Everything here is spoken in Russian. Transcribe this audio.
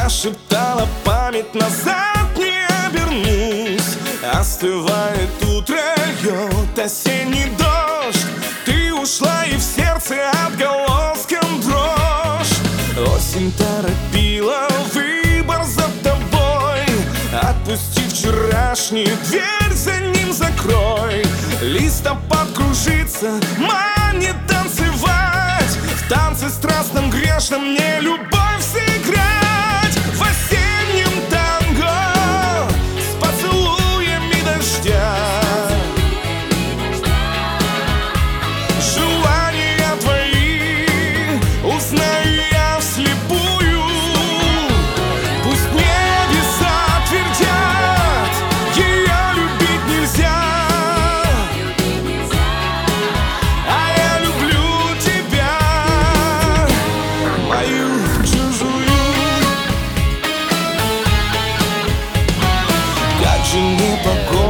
Прошептала память, назад не обернусь. Остывает утро, льет осенний дождь. Ты ушла, и в сердце отголоском дрожь. Осень торопила выбор за тобой. Отпусти вчерашний, дверь за ним закрой. Листопад кружится, манит танцевать. В танце страстном грешном мне любовь сыграть. В осеннем танго с поцелуями дождя. Желания твои узнаю я вслепую. Пусть небеса твердят, ее любить нельзя. А я люблю тебя, мою чужую. Как же непогода